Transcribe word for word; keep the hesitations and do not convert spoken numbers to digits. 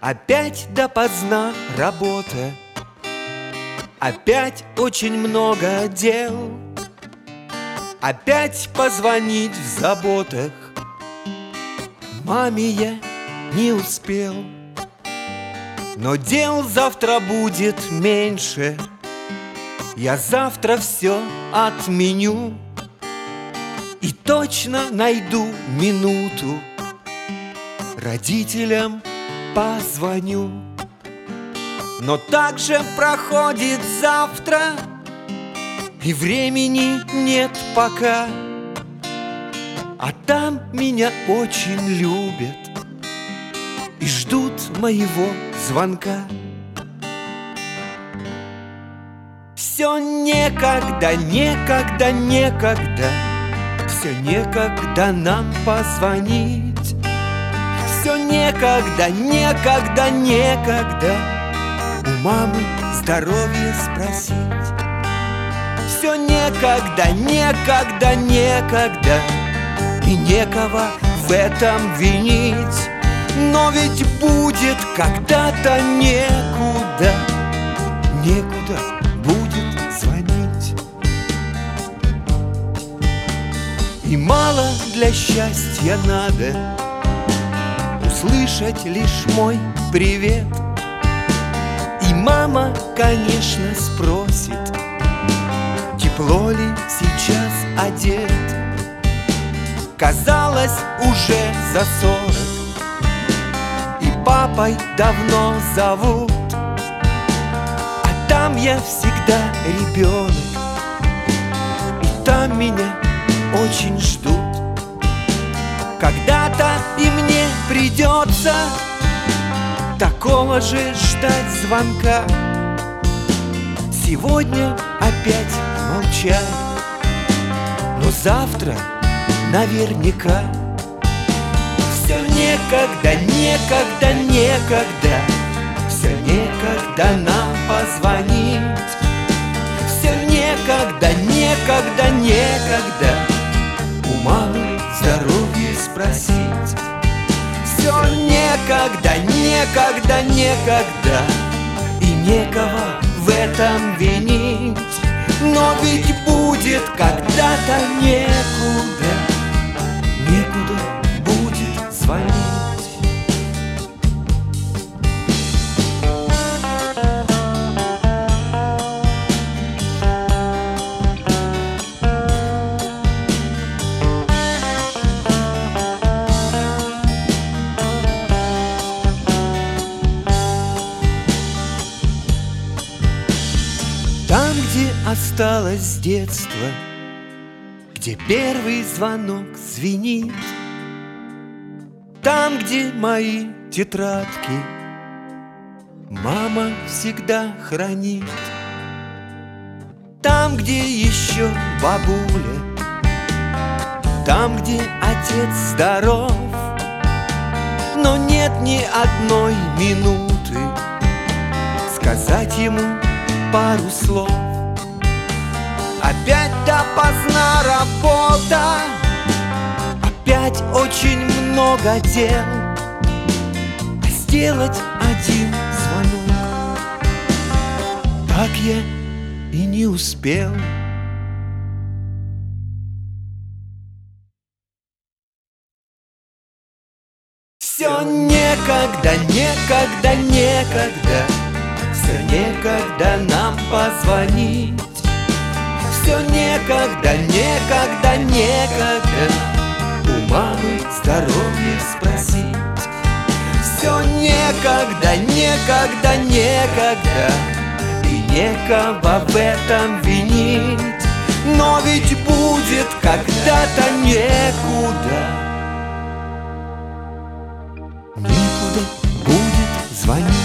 Опять допоздна работа, опять очень много дел, опять позвонить в заботах маме я не успел. Но дел завтра будет меньше, я завтра все отменю и точно найду минуту, родителям позвоню. Но также проходит завтра, и времени нет пока. А там меня очень любят и ждут моего звонка. Все некогда, некогда, некогда, все некогда нам позвонить. Все некогда, некогда, некогда у мамы здоровье спросить. Все некогда, некогда, некогда, и некого в этом винить. Но ведь будет когда-то некуда, некуда будет звонить. И мало для счастья надо услышать лишь мой привет. И мама, конечно, спросит, тепло ли сейчас одет. Казалось, уже за сорок, и папой давно зовут. А там я всегда ребенок, и там меня очень ждут. Когда-то и мне придется такого же ждать звонка. Сегодня опять молчать, но завтра наверняка. Все некогда, некогда, некогда, все некогда нам позвонить. Все некогда, некогда, некогда у мамы здоровье спросить. Все некогда, некогда, некогда, и некого в этом винить. Но ведь будет когда-то некуда, некуда будет звонить. Там, где осталось детство, где первый звонок звенит, там, где мои тетрадки мама всегда хранит, там, где еще бабуля, там, где отец здоров, но нет ни одной минуты сказать ему пару слов. Опять допоздна работа, опять очень много дел, а сделать один звонок так я и не успел. Все некогда, некогда, некогда, все некогда нам позвонить. Все некогда, некогда, некогда у мамы здоровье спросить. Все некогда, некогда, некогда, и некого в этом винить. Но ведь будет когда-то некуда, некуда будет звонить.